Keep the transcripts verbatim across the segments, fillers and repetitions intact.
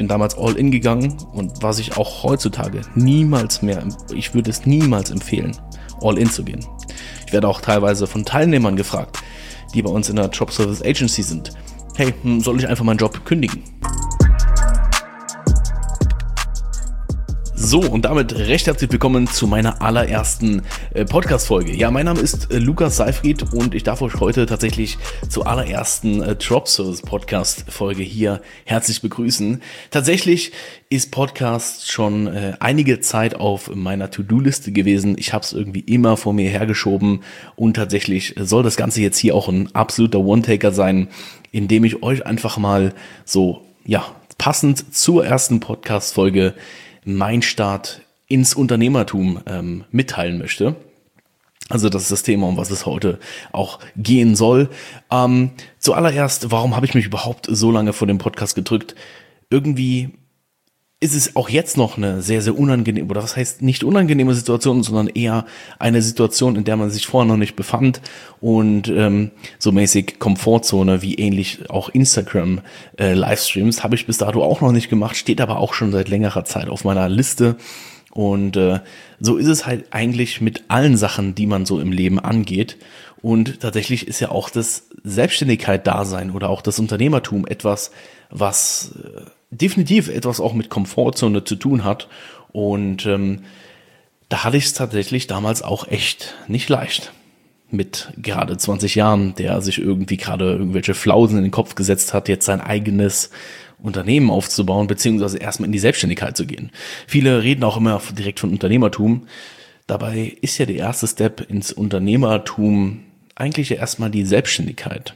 bin damals all in gegangen und was ich auch heutzutage niemals mehr, ich würde es niemals empfehlen, all in zu gehen. Ich werde auch teilweise von Teilnehmern gefragt, die bei uns in der Job Service Agency sind. Hey, soll ich einfach meinen Job kündigen? So, und damit recht herzlich willkommen zu meiner allerersten äh, Podcast-Folge. Ja, mein Name ist äh, Lukas Seifried und ich darf euch heute tatsächlich zur allerersten äh, Job Service Podcast-Folge hier herzlich begrüßen. Tatsächlich ist Podcast schon äh, einige Zeit auf meiner To-Do-Liste gewesen. Ich habe es irgendwie immer vor mir hergeschoben und tatsächlich soll das Ganze jetzt hier auch ein absoluter One-Taker sein, indem ich euch einfach mal so, ja, passend zur ersten Podcast-Folge mein Start ins Unternehmertum ähm, mitteilen möchte. Also das ist das Thema, um was es heute auch gehen soll. Ähm, zuallererst, warum habe ich mich überhaupt so lange vor dem Podcast gedrückt? Irgendwie ist es auch jetzt noch eine sehr, sehr unangenehme, oder was heißt nicht unangenehme Situation, sondern eher eine Situation, in der man sich vorher noch nicht befand und ähm, so mäßig Komfortzone, wie ähnlich auch Instagram-Livestreams, äh, habe ich bis dato auch noch nicht gemacht, steht aber auch schon seit längerer Zeit auf meiner Liste. Und äh, so ist es halt eigentlich mit allen Sachen, die man so im Leben angeht. Und tatsächlich ist ja auch das Selbstständigkeit-Dasein oder auch das Unternehmertum etwas, was äh, definitiv etwas auch mit Komfortzone zu tun hat. Und ähm, da hatte ich es tatsächlich damals auch echt nicht leicht. Mit gerade zwanzig Jahren, der sich irgendwie gerade irgendwelche Flausen in den Kopf gesetzt hat, jetzt sein eigenes Unternehmen aufzubauen, beziehungsweise erstmal in die Selbstständigkeit zu gehen. Viele reden auch immer direkt von Unternehmertum. Dabei ist ja der erste Step ins Unternehmertum eigentlich ja erstmal die Selbstständigkeit.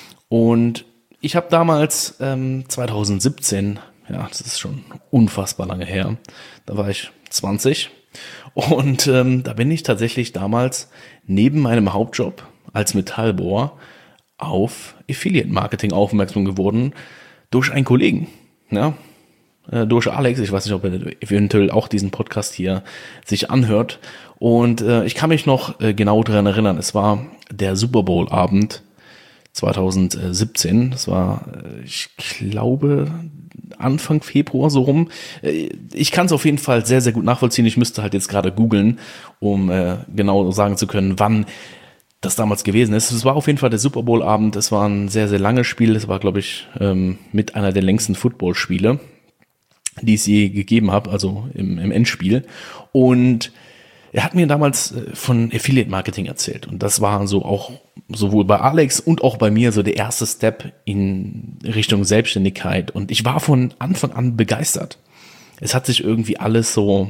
Und ich habe damals ähm, zwanzig siebzehn, ja, das ist schon unfassbar lange her, da war ich zwanzig und ähm, da bin ich tatsächlich damals neben meinem Hauptjob als Metallbohrer auf Affiliate-Marketing aufmerksam geworden durch einen Kollegen, ja, äh, durch Alex. Ich weiß nicht, ob er eventuell auch diesen Podcast hier sich anhört. Und äh, ich kann mich noch äh, genau daran erinnern, es war der Super Bowl-Abend zwanzig siebzehn, das war, ich glaube, Anfang Februar so rum. Ich kann es auf jeden Fall sehr, sehr gut nachvollziehen. Ich müsste halt jetzt gerade googeln, um äh, genau sagen zu können, wann das damals gewesen ist. Es war auf jeden Fall der Super Bowl-Abend. Es war ein sehr, sehr langes Spiel. Es war, glaube ich, ähm, mit einer der längsten Football-Spiele, die es je gegeben habe, also im, im Endspiel. Und er hat mir damals von Affiliate-Marketing erzählt und das war so auch sowohl bei Alex und auch bei mir so der erste Step in Richtung Selbstständigkeit und ich war von Anfang an begeistert. Es hat sich irgendwie alles so,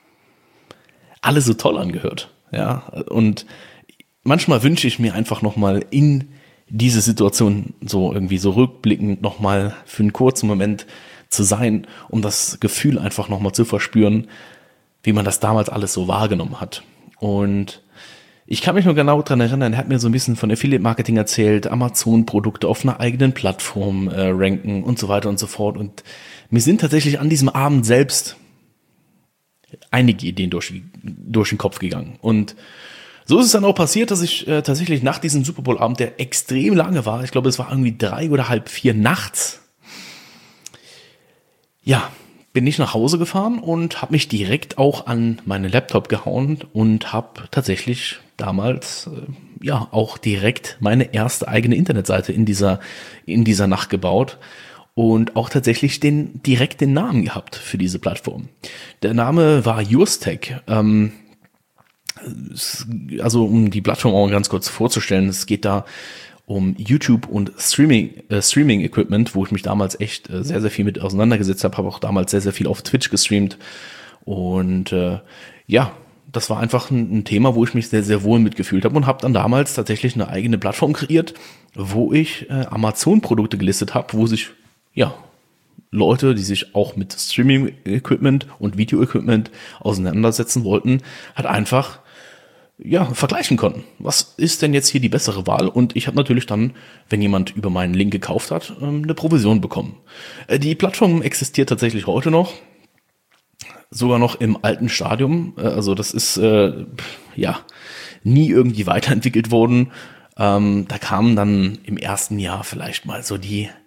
alles so toll angehört, ja, und manchmal wünsche ich mir einfach nochmal in diese Situation so irgendwie so rückblickend nochmal für einen kurzen Moment zu sein, um das Gefühl einfach nochmal zu verspüren, wie man das damals alles so wahrgenommen hat. Und ich kann mich nur genau dran erinnern, er hat mir so ein bisschen von Affiliate-Marketing erzählt, Amazon-Produkte auf einer eigenen Plattform äh, ranken und so weiter und so fort. Und mir sind tatsächlich an diesem Abend selbst einige Ideen durch, durch den Kopf gegangen. Und so ist es dann auch passiert, dass ich äh, tatsächlich nach diesem Super Bowl-Abend, der extrem lange war, ich glaube, es war irgendwie drei oder halb vier nachts, ja, bin ich nach Hause gefahren und habe mich direkt auch an meinen Laptop gehauen und habe tatsächlich damals äh, ja auch direkt meine erste eigene Internetseite in dieser in dieser Nacht gebaut und auch tatsächlich den direkt den Namen gehabt für diese Plattform. Der Name war YoursTech. Ähm, also um die Plattform auch ganz kurz vorzustellen, es geht da um YouTube und Streaming äh, Streaming Equipment, wo ich mich damals echt äh, sehr, sehr viel mit auseinandergesetzt habe, habe auch damals sehr, sehr viel auf Twitch gestreamt und äh, ja, das war einfach ein, ein Thema, wo ich mich sehr, sehr wohl mitgefühlt habe und habe dann damals tatsächlich eine eigene Plattform kreiert, wo ich äh, Amazon-Produkte gelistet habe, wo sich, ja, Leute, die sich auch mit Streaming Equipment und Video Equipment auseinandersetzen wollten, hat einfach ja, vergleichen konnten. Was ist denn jetzt hier die bessere Wahl? Und ich habe natürlich dann, wenn jemand über meinen Link gekauft hat, eine Provision bekommen. Die Plattform existiert tatsächlich heute noch, sogar noch im alten Stadium. Also das ist äh, ja nie irgendwie weiterentwickelt worden. Ähm, da kamen dann im ersten Jahr vielleicht mal so die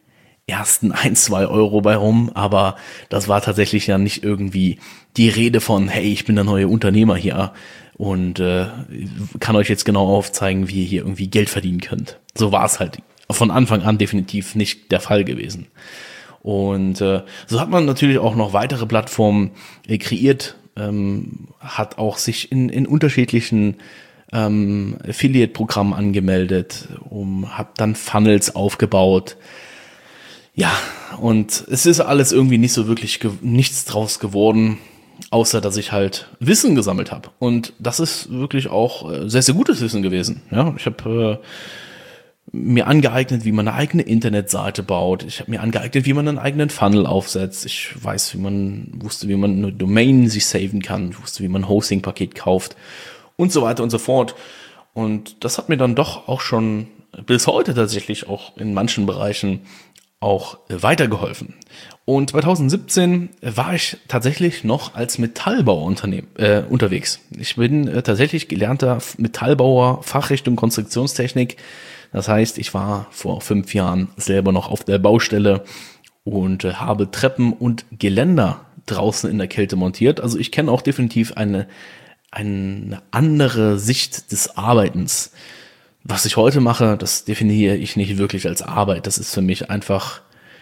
ersten ein, zwei Euro bei rum, aber das war tatsächlich ja nicht irgendwie die Rede von, hey, ich bin der neue Unternehmer hier und äh, kann euch jetzt genau aufzeigen, wie ihr hier irgendwie Geld verdienen könnt. So war es halt von Anfang an definitiv nicht der Fall gewesen. Und äh, so hat man natürlich auch noch weitere Plattformen äh, kreiert, ähm, hat auch sich in, in unterschiedlichen ähm, Affiliate-Programmen angemeldet, um, hat dann Funnels aufgebaut. Ja, und es ist alles irgendwie nicht so wirklich ge- nichts draus geworden, außer dass ich halt Wissen gesammelt habe. Und das ist wirklich auch äh, sehr, sehr gutes Wissen gewesen. Ja, ich habe äh, mir angeeignet, wie man eine eigene Internetseite baut. Ich habe mir angeeignet, wie man einen eigenen Funnel aufsetzt. Ich weiß, wie man wusste, wie man eine Domain sich saven kann. Ich wusste, wie man ein Hosting-Paket kauft und so weiter und so fort. Und das hat mir dann doch auch schon bis heute tatsächlich auch in manchen Bereichen auch weitergeholfen. Und zwanzig siebzehn war ich tatsächlich noch als Metallbauer unternehm, äh, unterwegs. Ich bin äh, tatsächlich gelernter Metallbauer, Fachrichtung Konstruktionstechnik. Das heißt, ich war vor fünf Jahren selber noch auf der Baustelle und äh, habe Treppen und Geländer draußen in der Kälte montiert. Also ich kenne auch definitiv eine, eine andere Sicht des Arbeitens. Was ich heute mache, das definiere ich nicht wirklich als Arbeit. Das ist für mich einfach,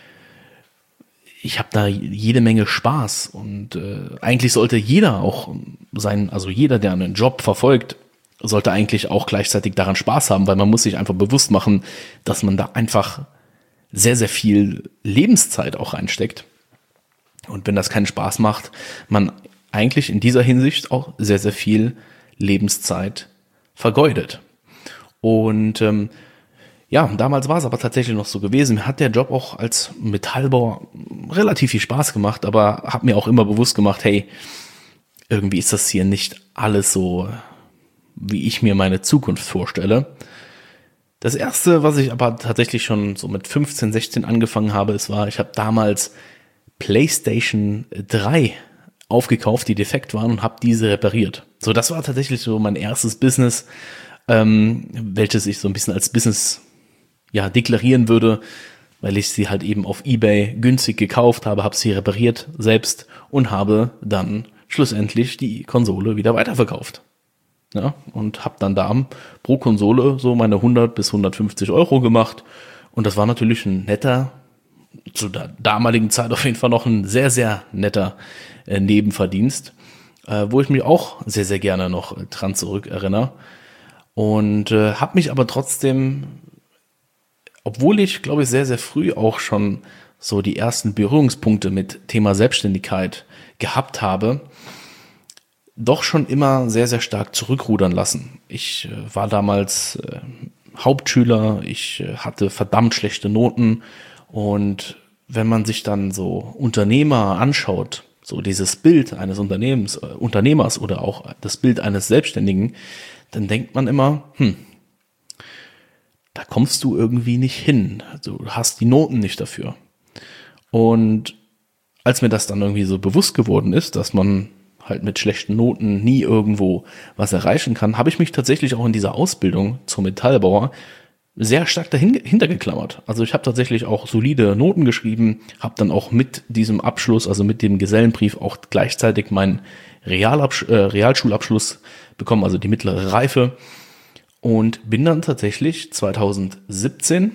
ich habe da jede Menge Spaß und äh, eigentlich sollte jeder auch sein, also jeder, der einen Job verfolgt, sollte eigentlich auch gleichzeitig daran Spaß haben, weil man muss sich einfach bewusst machen, dass man da einfach sehr, sehr viel Lebenszeit auch reinsteckt. Und wenn das keinen Spaß macht, man eigentlich in dieser Hinsicht auch sehr, sehr viel Lebenszeit vergeudet. Und ähm, ja, damals war es aber tatsächlich noch so gewesen. Mir hat der Job auch als Metallbauer relativ viel Spaß gemacht, aber habe mir auch immer bewusst gemacht, hey, irgendwie ist das hier nicht alles so, wie ich mir meine Zukunft vorstelle. Das erste, was ich aber tatsächlich schon so mit fünfzehn, sechzehn angefangen habe, es war, ich habe damals PlayStation drei aufgekauft, die defekt waren und habe diese repariert. So, das war tatsächlich so mein erstes Business, ähm, welches ich so ein bisschen als Business ja deklarieren würde, weil ich sie halt eben auf eBay günstig gekauft habe, habe sie repariert selbst und habe dann schlussendlich die Konsole wieder weiterverkauft. Ja, und habe dann da pro Konsole so meine hundert bis hundertfünfzig Euro gemacht. Und das war natürlich ein netter, zu der damaligen Zeit auf jeden Fall noch ein sehr, sehr netter äh, Nebenverdienst, äh, wo ich mich auch sehr, sehr gerne noch äh, dran zurückerinnere. Und äh, habe mich aber trotzdem, obwohl ich, glaube ich, sehr, sehr früh auch schon so die ersten Berührungspunkte mit Thema Selbstständigkeit gehabt habe, doch schon immer sehr, sehr stark zurückrudern lassen. Ich äh, war damals äh, Hauptschüler, ich äh, hatte verdammt schlechte Noten und wenn man sich dann so Unternehmer anschaut, so dieses Bild eines Unternehmens, äh, Unternehmers oder auch das Bild eines Selbstständigen, dann denkt man immer, hm, da kommst du irgendwie nicht hin, du hast die Noten nicht dafür. Und als mir das dann irgendwie so bewusst geworden ist, dass man halt mit schlechten Noten nie irgendwo was erreichen kann, habe ich mich tatsächlich auch in dieser Ausbildung zum Metallbauer sehr stark dahinter geklammert. Also ich habe tatsächlich auch solide Noten geschrieben, habe dann auch mit diesem Abschluss, also mit dem Gesellenbrief auch gleichzeitig meinen Realabsch- äh, Realschulabschluss bekommen, also die mittlere Reife, und bin dann tatsächlich zwanzig siebzehn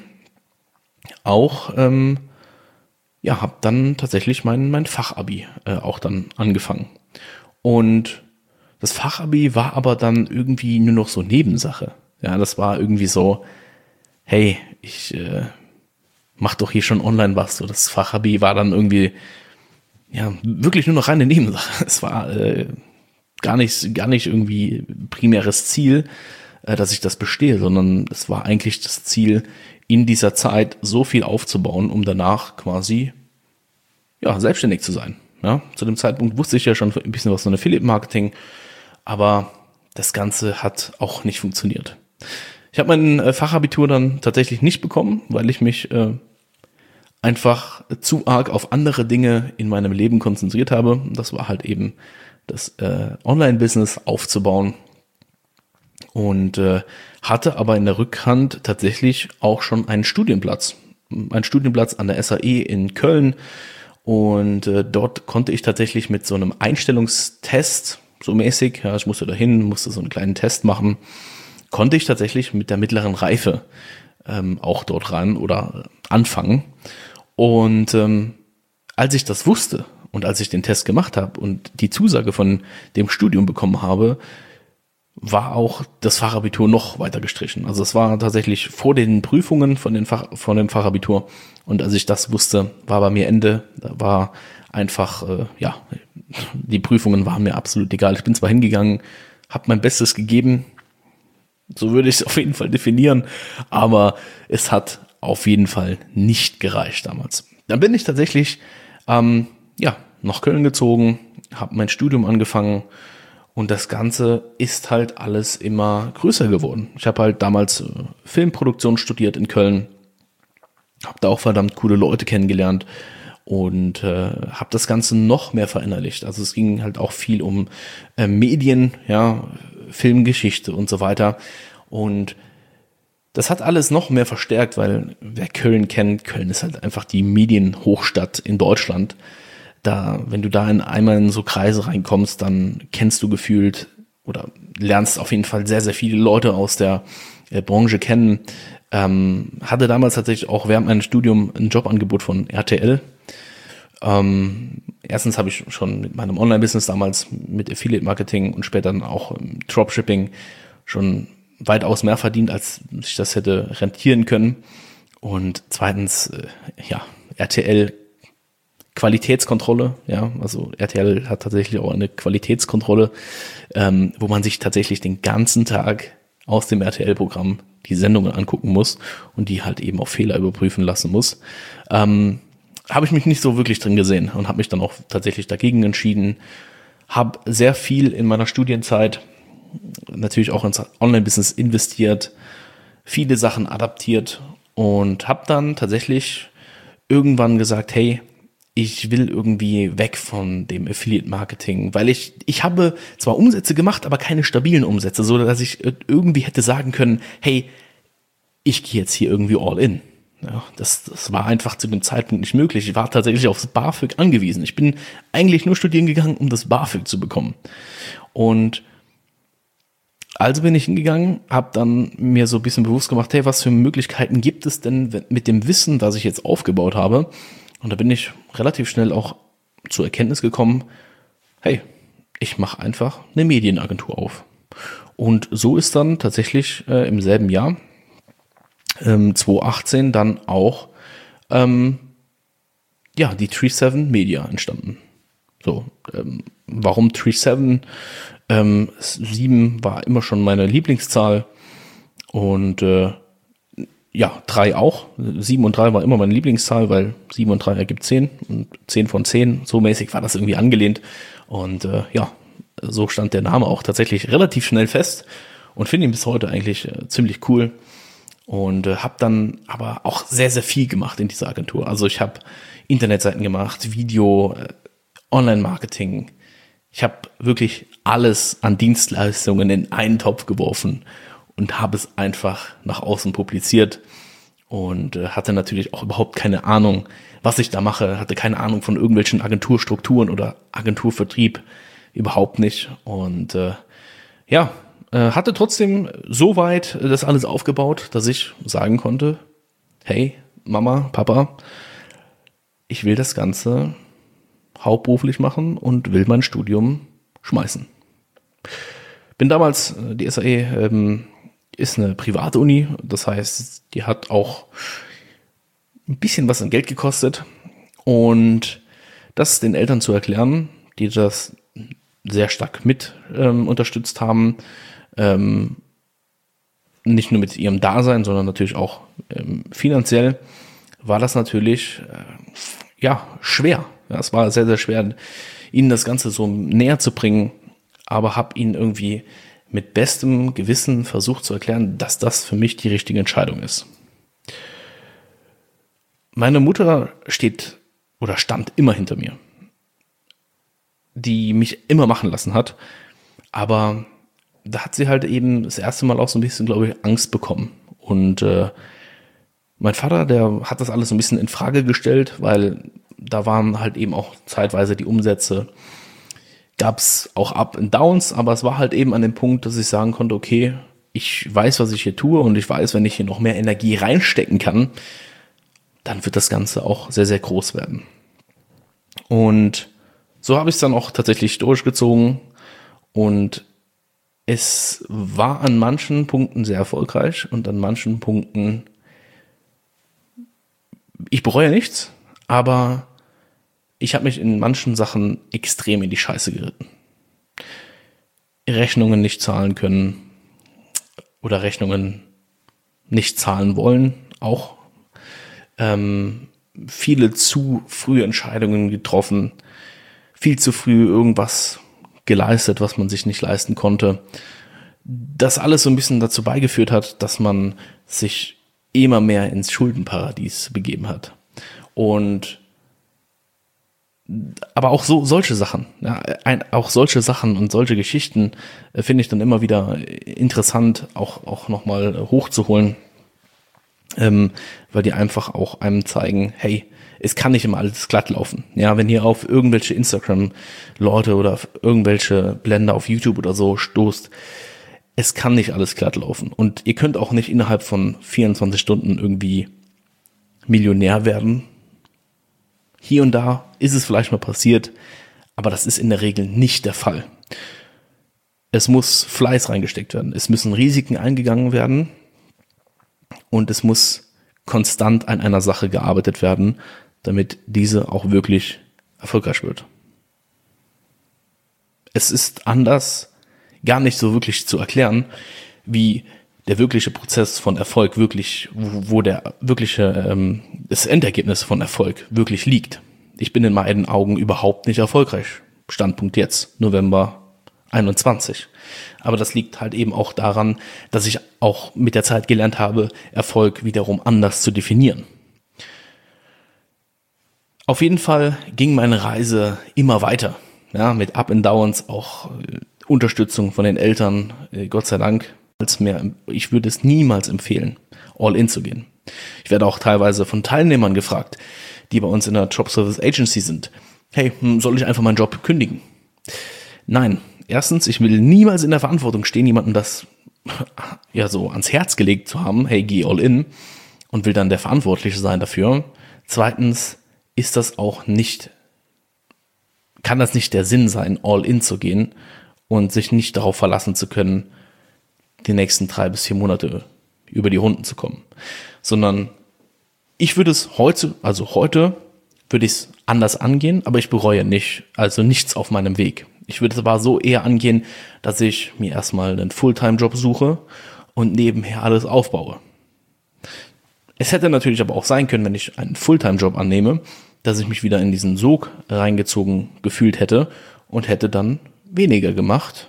auch ähm, ja, habe dann tatsächlich mein mein Fachabi äh, auch dann angefangen. Und das Fachabi war aber dann irgendwie nur noch so Nebensache. Ja, das war irgendwie so, hey, ich äh, mach doch hier schon online was. So, das Fachabi war dann irgendwie ja wirklich nur noch reine Nebensache. Es war äh, gar nicht gar nicht irgendwie primäres Ziel, äh, dass ich das bestehe, sondern es war eigentlich das Ziel, in dieser Zeit so viel aufzubauen, um danach quasi ja selbstständig zu sein. Ja, zu dem Zeitpunkt wusste ich ja schon ein bisschen was von Affiliate-Marketing, aber das Ganze hat auch nicht funktioniert. Ich habe mein äh, Fachabitur dann tatsächlich nicht bekommen, weil ich mich äh, einfach zu arg auf andere Dinge in meinem Leben konzentriert habe. Das war halt eben das äh, Online-Business aufzubauen und äh, hatte aber in der Rückhand tatsächlich auch schon einen Studienplatz. einen Studienplatz an der S A E in Köln und äh, dort konnte ich tatsächlich mit so einem Einstellungstest, so mäßig, ja, ich musste dahin, musste so einen kleinen Test machen, konnte ich tatsächlich mit der mittleren Reife ähm, auch dort ran oder anfangen. Und ähm, als ich das wusste und als ich den Test gemacht habe und die Zusage von dem Studium bekommen habe, war auch das Fachabitur noch weiter gestrichen. Also es war tatsächlich vor den Prüfungen von, den Fach, von dem Fachabitur. Und als ich das wusste, war bei mir Ende. Da war einfach, äh, ja, die Prüfungen waren mir absolut egal. Ich bin zwar hingegangen, habe mein Bestes gegeben, so würde ich es auf jeden Fall definieren, aber es hat auf jeden Fall nicht gereicht damals. Dann bin ich tatsächlich ähm, ja, nach Köln gezogen, habe mein Studium angefangen und das Ganze ist halt alles immer größer geworden. Ich habe halt damals äh, Filmproduktion studiert in Köln, habe da auch verdammt coole Leute kennengelernt und äh, habe das Ganze noch mehr verinnerlicht. Also es ging halt auch viel um äh, Medien, ja, Filmgeschichte und so weiter. Und das hat alles noch mehr verstärkt, weil wer Köln kennt, Köln ist halt einfach die Medienhochstadt in Deutschland. Da, wenn du da in einmal in so Kreise reinkommst, dann kennst du gefühlt oder lernst auf jeden Fall sehr, sehr viele Leute aus der äh, Branche kennen. Ähm, hatte damals tatsächlich auch während meinem Studium ein Jobangebot von R T L. Ähm, erstens habe ich schon mit meinem Online-Business damals mit Affiliate-Marketing und später dann auch im Dropshipping schon weitaus mehr verdient, als ich das hätte rentieren können. Und zweitens, äh, ja, R T L Qualitätskontrolle, ja, also R T L hat tatsächlich auch eine Qualitätskontrolle, ähm, wo man sich tatsächlich den ganzen Tag aus dem R T L-Programm die Sendungen angucken muss und die halt eben auf Fehler überprüfen lassen muss. Ähm, habe ich mich nicht so wirklich drin gesehen und habe mich dann auch tatsächlich dagegen entschieden. Habe sehr viel in meiner Studienzeit natürlich auch ins Online-Business investiert, viele Sachen adaptiert und habe dann tatsächlich irgendwann gesagt, hey, ich will irgendwie weg von dem Affiliate-Marketing, weil ich, ich habe zwar Umsätze gemacht, aber keine stabilen Umsätze, so dass ich irgendwie hätte sagen können, hey, ich gehe jetzt hier irgendwie all in. Ja, das, das war einfach zu dem Zeitpunkt nicht möglich. Ich war tatsächlich aufs BAföG angewiesen. Ich bin eigentlich nur studieren gegangen, um das BAföG zu bekommen. Und also bin ich hingegangen, habe dann mir so ein bisschen bewusst gemacht, hey, was für Möglichkeiten gibt es denn mit dem Wissen, was ich jetzt aufgebaut habe? Und da bin ich relativ schnell auch zur Erkenntnis gekommen, hey, ich mache einfach eine Medienagentur auf. Und so ist dann tatsächlich äh, im selben Jahr, ähm, zwanzig achtzehn, dann auch ähm, ja, die Tree seven Media entstanden. So, ähm, warum Tree seven? Ähm, sieben war immer schon meine Lieblingszahl und äh, ja, drei auch. sieben und drei war immer meine Lieblingszahl, weil sieben und drei ergibt zehn und zehn von zehn. So mäßig war das irgendwie angelehnt. Und äh, ja, so stand der Name auch tatsächlich relativ schnell fest und finde ihn bis heute eigentlich äh, ziemlich cool. Und äh, habe dann aber auch sehr, sehr viel gemacht in dieser Agentur. Also ich habe Internetseiten gemacht, Video, äh, Online-Marketing. Ich habe wirklich alles an Dienstleistungen in einen Topf geworfen und habe es einfach nach außen publiziert und äh, hatte natürlich auch überhaupt keine Ahnung, was ich da mache, hatte keine Ahnung von irgendwelchen Agenturstrukturen oder Agenturvertrieb, überhaupt nicht. Und äh, ja, äh, hatte trotzdem so weit das alles aufgebaut, dass ich sagen konnte, hey, Mama, Papa, ich will das Ganze hauptberuflich machen und will mein Studium schmeißen. Bin damals, die S A E ähm, ist eine private Uni, das heißt, die hat auch ein bisschen was an Geld gekostet und das den Eltern zu erklären, die das sehr stark mit ähm, unterstützt haben, ähm, nicht nur mit ihrem Dasein, sondern natürlich auch ähm, finanziell, war das natürlich äh, ja schwer. Ja, es war sehr, sehr schwer, ihnen das Ganze so näher zu bringen, aber habe ihnen irgendwie mit bestem Gewissen versucht zu erklären, dass das für mich die richtige Entscheidung ist. Meine Mutter steht oder stand immer hinter mir, die mich immer machen lassen hat, aber da hat sie halt eben das erste Mal auch so ein bisschen, glaube ich, Angst bekommen und äh, Mein Vater, der hat das alles so ein bisschen in Frage gestellt, weil da waren halt eben auch zeitweise die Umsätze, gab es auch Up and Downs, aber es war halt eben an dem Punkt, dass ich sagen konnte, okay, ich weiß, was ich hier tue und ich weiß, wenn ich hier noch mehr Energie reinstecken kann, dann wird das Ganze auch sehr, sehr groß werden. Und so habe ich es dann auch tatsächlich durchgezogen und es war an manchen Punkten sehr erfolgreich und an manchen Punkten, ich bereue nichts, aber ich habe mich in manchen Sachen extrem in die Scheiße geritten. Rechnungen nicht zahlen können oder Rechnungen nicht zahlen wollen, auch ähm, viele zu frühe Entscheidungen getroffen, viel zu früh irgendwas geleistet, was man sich nicht leisten konnte. Das alles so ein bisschen dazu beigeführt hat, dass man sich immer mehr ins Schuldenparadies begeben hat. Und aber auch so solche Sachen, ja, ein, auch solche Sachen und solche Geschichten äh, finde ich dann immer wieder interessant, auch auch nochmal hochzuholen, ähm, weil die einfach auch einem zeigen, hey, es kann nicht immer alles glatt laufen. Ja, wenn ihr auf irgendwelche Instagram-Leute oder auf irgendwelche Blender auf YouTube oder so stoßt, es kann nicht alles glatt laufen. Und ihr könnt auch nicht innerhalb von vierundzwanzig Stunden irgendwie Millionär werden. Hier und da ist es vielleicht mal passiert, aber das ist in der Regel nicht der Fall. Es muss Fleiß reingesteckt werden. Es müssen Risiken eingegangen werden und es muss konstant an einer Sache gearbeitet werden, damit diese auch wirklich erfolgreich wird. Es ist anders gar nicht so wirklich zu erklären, wie der wirkliche Prozess von Erfolg wirklich, wo, wo der wirkliche, ähm, das Endergebnis von Erfolg wirklich liegt. Ich bin in meinen Augen überhaupt nicht erfolgreich. Standpunkt jetzt, November einundzwanzig. Aber das liegt halt eben auch daran, dass ich auch mit der Zeit gelernt habe, Erfolg wiederum anders zu definieren. Auf jeden Fall ging meine Reise immer weiter, ja, mit Up and Downs, auch äh, Unterstützung von den Eltern, äh, Gott sei Dank. Als mehr, ich würde es niemals empfehlen, all in zu gehen. Ich werde auch teilweise von Teilnehmern gefragt, die bei uns in der Job Service Agency sind. Hey, soll ich einfach meinen Job kündigen? Nein. Erstens, ich will niemals in der Verantwortung stehen, jemandem das ja so ans Herz gelegt zu haben, hey, geh all in, und will dann der Verantwortliche sein dafür. Zweitens ist das auch nicht, kann das nicht der Sinn sein, all in zu gehen und sich nicht darauf verlassen zu können, die nächsten drei bis vier Monate über die Runden zu kommen. Sondern ich würde es heute, also heute würde ich es anders angehen, aber ich bereue nicht, also nichts auf meinem Weg. Ich würde es aber so eher angehen, dass ich mir erstmal einen Fulltime-Job suche und nebenher alles aufbaue. Es hätte natürlich aber auch sein können, wenn ich einen Fulltime-Job annehme, dass ich mich wieder in diesen Sog reingezogen gefühlt hätte und hätte dann weniger gemacht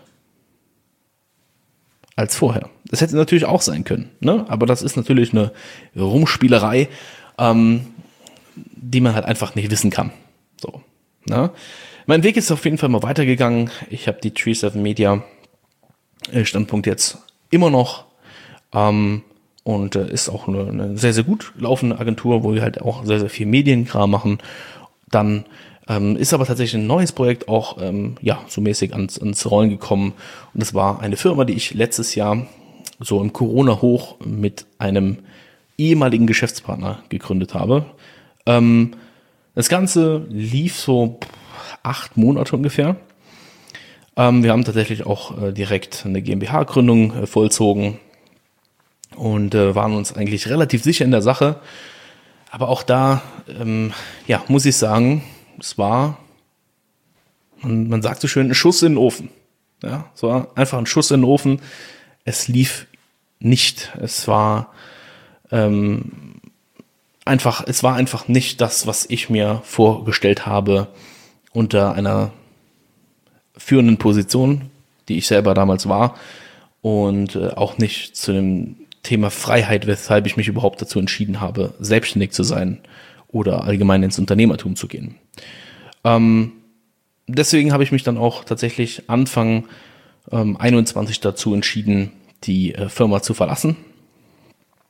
als vorher. Das hätte natürlich auch sein können, ne? Aber das ist natürlich eine Rumspielerei, ähm, die man halt einfach nicht wissen kann. So, ne? Mein Weg ist auf jeden Fall mal weitergegangen. Ich habe die Tree seven Media Standpunkt jetzt immer noch ähm, und äh, ist auch eine, eine sehr, sehr gut laufende Agentur, wo wir halt auch sehr, sehr viel Medienkram machen. Dann Ähm, ist aber tatsächlich ein neues Projekt auch ähm, ja so mäßig ans, ans Rollen gekommen. Und das war eine Firma, die ich letztes Jahr so im Corona-Hoch mit einem ehemaligen Geschäftspartner gegründet habe. Ähm, das Ganze lief so acht Monate ungefähr. Ähm, wir haben tatsächlich auch äh, direkt eine GmbH-Gründung äh, vollzogen und äh, waren uns eigentlich relativ sicher in der Sache. Aber auch da, ähm, ja, muss ich sagen, es war, man, man sagt so schön, ein Schuss in den Ofen. Ja, es war einfach ein Schuss in den Ofen. Es lief nicht. Es war ähm, einfach, es war einfach nicht das, was ich mir vorgestellt habe unter einer führenden Position, die ich selber damals war, und äh, auch nicht zu dem Thema Freiheit, weshalb ich mich überhaupt dazu entschieden habe, selbstständig zu sein oder allgemein ins Unternehmertum zu gehen. Ähm, deswegen habe ich mich dann auch tatsächlich Anfang ähm, einundzwanzig dazu entschieden, die äh, Firma zu verlassen.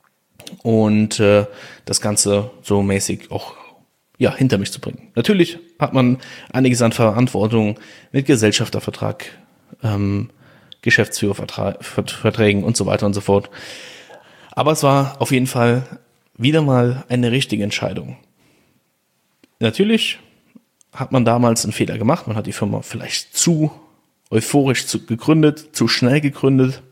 und äh, das Ganze so mäßig auch ja hinter mich zu bringen. Natürlich hat man einiges an Verantwortung mit Gesellschaftervertrag, ähm, Geschäftsführerverträgen und so weiter und so fort. Aber es war auf jeden Fall wieder mal eine richtige Entscheidung. Natürlich hat man damals einen Fehler gemacht. Man hat die Firma vielleicht zu euphorisch zu gegründet, zu schnell gegründet.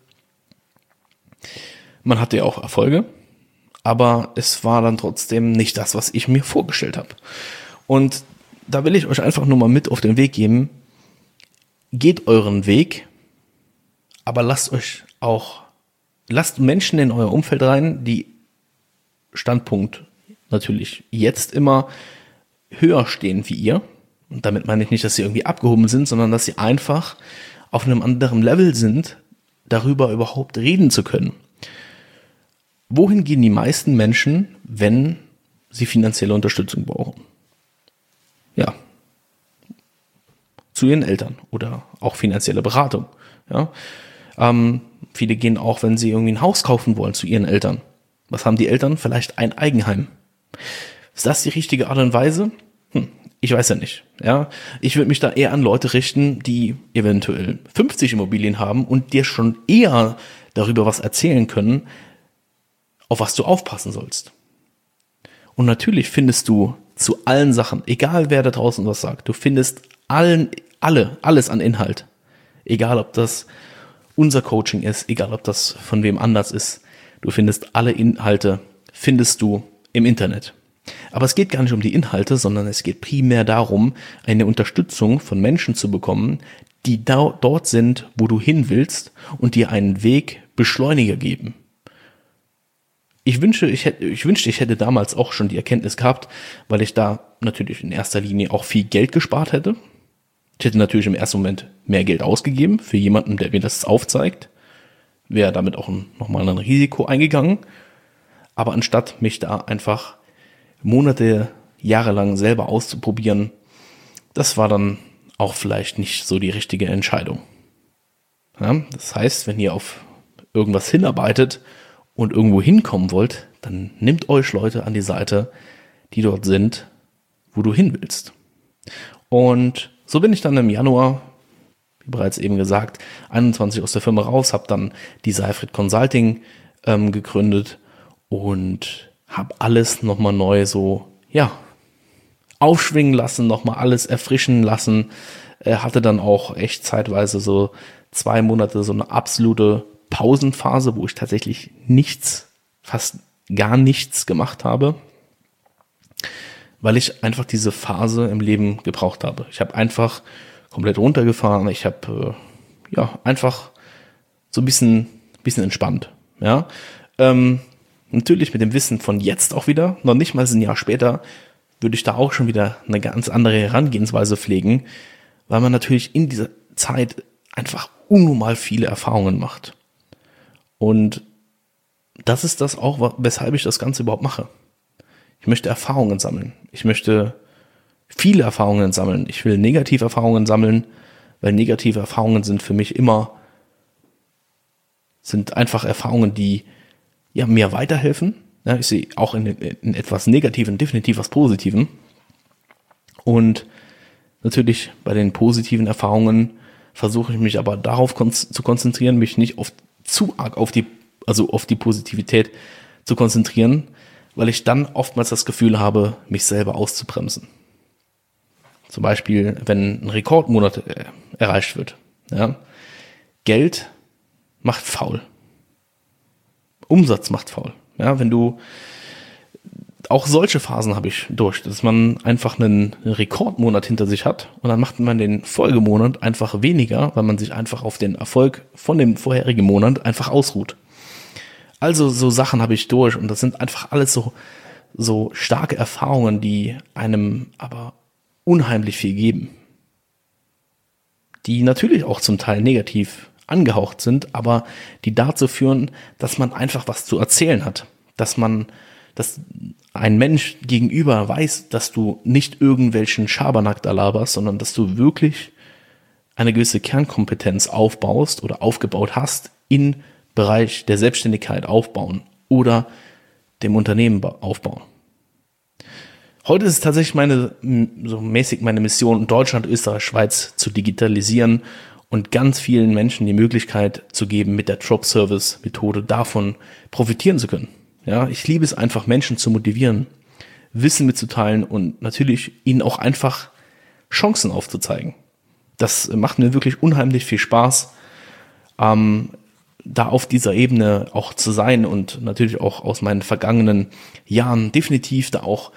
Man hatte ja auch Erfolge, aber es war dann trotzdem nicht das, was ich mir vorgestellt habe. Und da will ich euch einfach nur mal mit auf den Weg geben. Geht euren Weg, aber lasst euch auch, lasst Menschen in euer Umfeld rein, die Standpunkt natürlich jetzt immer höher stehen wie ihr. Und damit meine ich nicht, dass sie irgendwie abgehoben sind, sondern dass sie einfach auf einem anderen Level sind, darüber überhaupt reden zu können. Wohin gehen die meisten Menschen, wenn sie finanzielle Unterstützung brauchen? Ja, zu ihren Eltern oder auch finanzielle Beratung. Ja, ähm, viele gehen auch, wenn sie irgendwie ein Haus kaufen wollen, zu ihren Eltern. Was haben die Eltern? Vielleicht ein Eigenheim. Ist das die richtige Art und Weise? Hm, ich weiß ja nicht. Ja, ich würde mich da eher an Leute richten, die eventuell fünfzig Immobilien haben und dir schon eher darüber was erzählen können, auf was du aufpassen sollst. Und natürlich findest du zu allen Sachen, egal wer da draußen was sagt, du findest allen, alle, alles an Inhalt. Egal, ob das unser Coaching ist, egal, ob das von wem anders ist. Du findest alle Inhalte, findest du im Internet. Aber es geht gar nicht um die Inhalte, sondern es geht primär darum, eine Unterstützung von Menschen zu bekommen, die da, dort sind, wo du hin willst und dir einen Weg Beschleuniger geben. Ich wünsche, ich hätte, ich wünschte, ich hätte damals auch schon die Erkenntnis gehabt, weil ich da natürlich in erster Linie auch viel Geld gespart hätte. Ich hätte natürlich im ersten Moment mehr Geld ausgegeben für jemanden, der mir das aufzeigt. Wäre damit auch nochmal ein Risiko eingegangen. Aber anstatt mich da einfach Monate, Jahre lang selber auszuprobieren, das war dann auch vielleicht nicht so die richtige Entscheidung. Ja, das heißt, wenn ihr auf irgendwas hinarbeitet und irgendwo hinkommen wollt, dann nehmt euch Leute an die Seite, die dort sind, wo du hin willst. Und so bin ich dann im Januar, wie bereits eben gesagt, einundzwanzig aus der Firma raus, habe dann die Seifried Consulting ähm, gegründet und habe alles nochmal neu so, ja, aufschwingen lassen, nochmal alles erfrischen lassen. Äh, hatte dann auch echt zeitweise so zwei Monate so eine absolute Pausenphase, wo ich tatsächlich nichts, fast gar nichts gemacht habe, weil ich einfach diese Phase im Leben gebraucht habe. Ich habe einfach komplett runtergefahren, ich habe äh, ja einfach so ein bisschen, bisschen entspannt. Ja, ähm, natürlich mit dem Wissen von jetzt auch wieder, noch nicht mal ein Jahr später, würde ich da auch schon wieder eine ganz andere Herangehensweise pflegen, weil man natürlich in dieser Zeit einfach unnormal viele Erfahrungen macht. Und das ist das auch, weshalb ich das Ganze überhaupt mache. Ich möchte Erfahrungen sammeln. Ich möchte viele Erfahrungen sammeln. Ich will negative Erfahrungen sammeln, weil negative Erfahrungen sind für mich immer, sind einfach Erfahrungen, die ja mir weiterhelfen. Ja, ich sehe auch in, in etwas Negativen definitiv was Positiven. Und natürlich bei den positiven Erfahrungen versuche ich mich aber darauf kon- zu konzentrieren, mich nicht auf, zu arg auf die, also auf die Positivität zu konzentrieren, weil ich dann oftmals das Gefühl habe, mich selber auszubremsen. Zum Beispiel, wenn ein Rekordmonat äh, erreicht wird. Ja, Geld macht faul. Umsatz macht faul. Ja, wenn du, auch solche Phasen habe ich durch, dass man einfach einen Rekordmonat hinter sich hat und dann macht man den Folgemonat einfach weniger, weil man sich einfach auf den Erfolg von dem vorherigen Monat einfach ausruht. Also so Sachen habe ich durch und das sind einfach alles so, so starke Erfahrungen, die einem aber unheimlich viel geben. Die natürlich auch zum Teil negativ angehaucht sind, aber die dazu führen, dass man einfach was zu erzählen hat. Dass man, dass ein Mensch gegenüber weiß, dass du nicht irgendwelchen Schabernack da laberst, sondern dass du wirklich eine gewisse Kernkompetenz aufbaust oder aufgebaut hast im Bereich der Selbstständigkeit aufbauen oder dem Unternehmen aufbauen. Heute ist es tatsächlich meine, so mäßig meine Mission, Deutschland, Österreich, Schweiz zu digitalisieren und ganz vielen Menschen die Möglichkeit zu geben, mit der Drop-Service-Methode davon profitieren zu können. Ja, ich liebe es einfach, Menschen zu motivieren, Wissen mitzuteilen und natürlich ihnen auch einfach Chancen aufzuzeigen. Das macht mir wirklich unheimlich viel Spaß, ähm, da auf dieser Ebene auch zu sein und natürlich auch aus meinen vergangenen Jahren definitiv da auch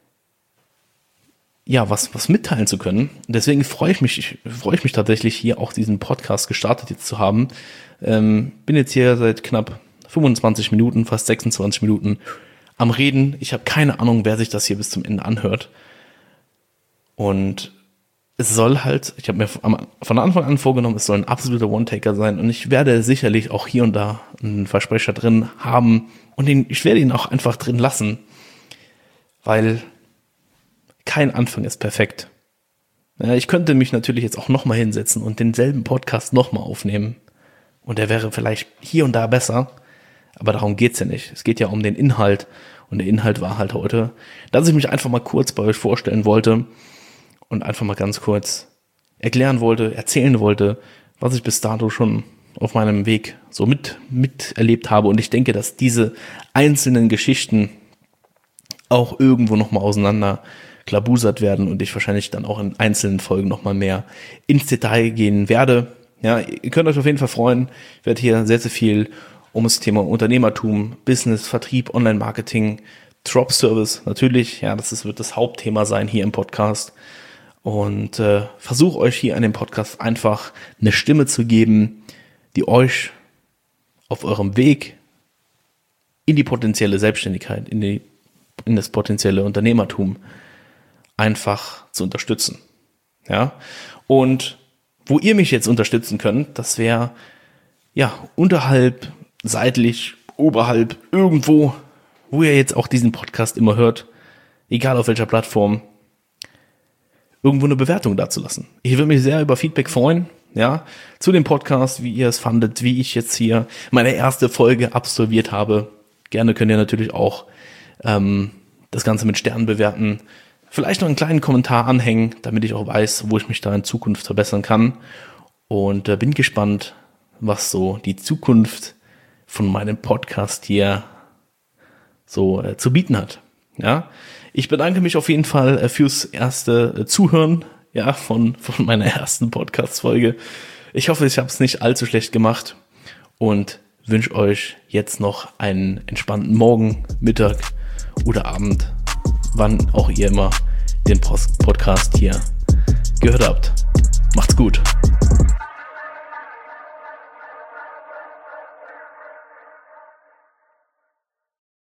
ja, was, was mitteilen zu können. Deswegen freue ich mich, ich, freue ich mich tatsächlich hier auch diesen Podcast gestartet jetzt zu haben. Ähm, bin jetzt hier seit knapp fünfundzwanzig Minuten, fast sechsundzwanzig Minuten am Reden. Ich habe keine Ahnung, wer sich das hier bis zum Ende anhört. Und es soll halt, ich habe mir von Anfang an vorgenommen, es soll ein absoluter One-Taker sein und ich werde sicherlich auch hier und da einen Versprecher drin haben und den, ich werde ihn auch einfach drin lassen, weil kein Anfang ist perfekt. Ja, ich könnte mich natürlich jetzt auch nochmal hinsetzen und denselben Podcast nochmal aufnehmen und der wäre vielleicht hier und da besser, aber darum geht's ja nicht. Es geht ja um den Inhalt und der Inhalt war halt heute, dass ich mich einfach mal kurz bei euch vorstellen wollte und einfach mal ganz kurz erklären wollte, erzählen wollte, was ich bis dato schon auf meinem Weg so mit miterlebt habe. Und ich denke, dass diese einzelnen Geschichten auch irgendwo nochmal auseinander klabusert werden und ich wahrscheinlich dann auch in einzelnen Folgen nochmal mehr ins Detail gehen werde. Ja, ihr könnt euch auf jeden Fall freuen. Ich werde hier sehr, sehr viel um das Thema Unternehmertum, Business, Vertrieb, Online-Marketing, Drop-Service natürlich. Ja, das ist, wird das Hauptthema sein hier im Podcast. Und äh, versuche euch hier an dem Podcast einfach eine Stimme zu geben, die euch auf eurem Weg in die potenzielle Selbstständigkeit, in, die, in das potenzielle Unternehmertum einfach zu unterstützen. Ja, und wo ihr mich jetzt unterstützen könnt, das wäre ja unterhalb, seitlich, oberhalb, irgendwo, wo ihr jetzt auch diesen Podcast immer hört, egal auf welcher Plattform, irgendwo eine Bewertung dazulassen. Ich würde mich sehr über Feedback freuen, ja, zu dem Podcast, wie ihr es fandet, wie ich jetzt hier meine erste Folge absolviert habe. Gerne könnt ihr natürlich auch ähm, das Ganze mit Sternen bewerten. Vielleicht noch einen kleinen Kommentar anhängen, damit ich auch weiß, wo ich mich da in Zukunft verbessern kann. Und äh, bin gespannt, was so die Zukunft von meinem Podcast hier so äh, zu bieten hat. Ja, ich bedanke mich auf jeden Fall äh, fürs erste äh, Zuhören, ja, von von meiner ersten Podcast-Folge. Ich hoffe, ich habe es nicht allzu schlecht gemacht und wünsche euch jetzt noch einen entspannten Morgen, Mittag oder Abend, wann auch ihr immer den Podcast hier gehört habt. Macht's gut.